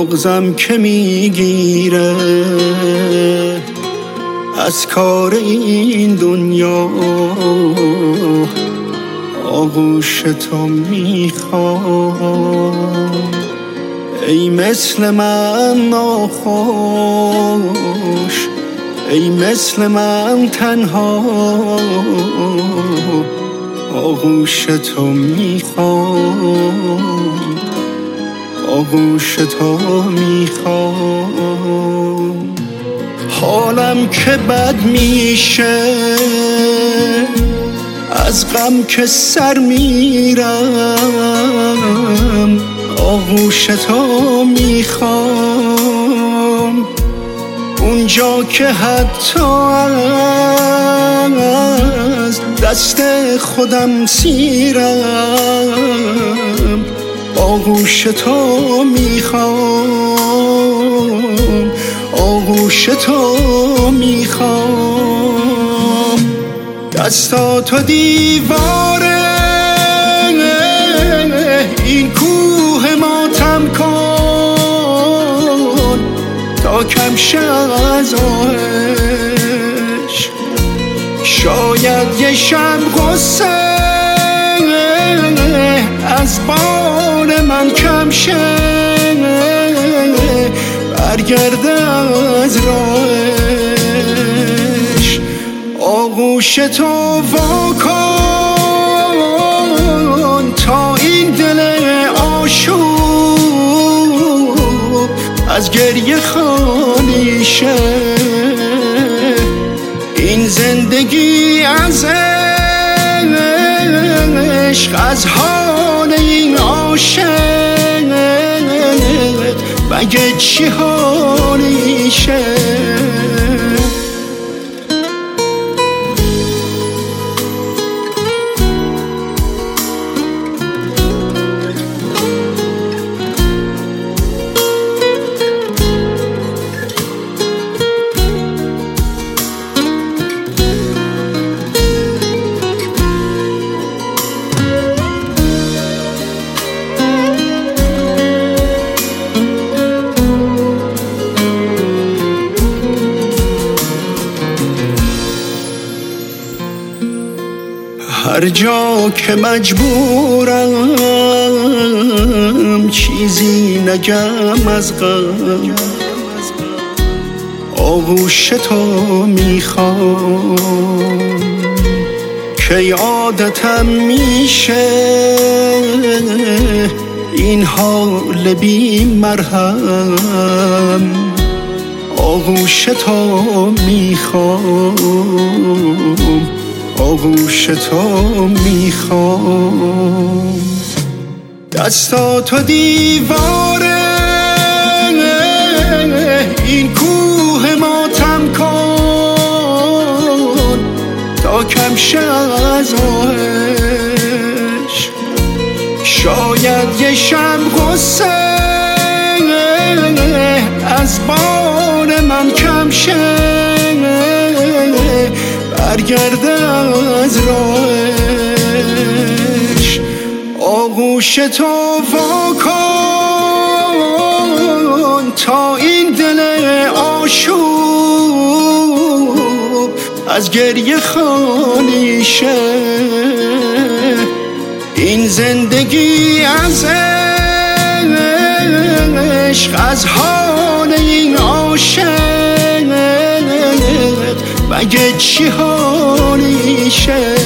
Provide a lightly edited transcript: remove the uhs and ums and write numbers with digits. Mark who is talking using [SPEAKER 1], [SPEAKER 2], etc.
[SPEAKER 1] بغضم که میگیره از کار این دنیا، آغوش تو میخوام. ای مثل من ناخوش، ای مثل من تنها، آغوش تو میخوام، آغوش تو میخوام. حالم که بد میشه از غم که سر میرم، آغوش تو میخوام. اونجا که حتی از دست خودم سیرم، آغوش تو میخوام، آغوش تو میخوام. دستاتو دیواره این کوه ماتم کن تا کم شه از آهش. شاید یه شب غصه از بار من کم شه، برگرده از راهش. آغوش تو وا کن تا این دل آشوب از گریه خالی شه. این زندگی از عشق، از حال این عاشق، مگه چی حالیشه؟ هر جا که مجبورم چیزی نگم از غم، آغوش تو میخوام. که عادتم میشه این حال بی مرهم، آغوش تو میخوام، آغوش تو میخوام. دستاتو دیواره این کوه ماتم کن تا کم شه از آهش. شاید یه شب غصه از بار من کم شه، برگرده از راهش. آغوش تو وا کن تا این دل آشوب از گریه خالی شه. این زندگی از عشق، از حال این عاشق، مگه چی حالیشه؟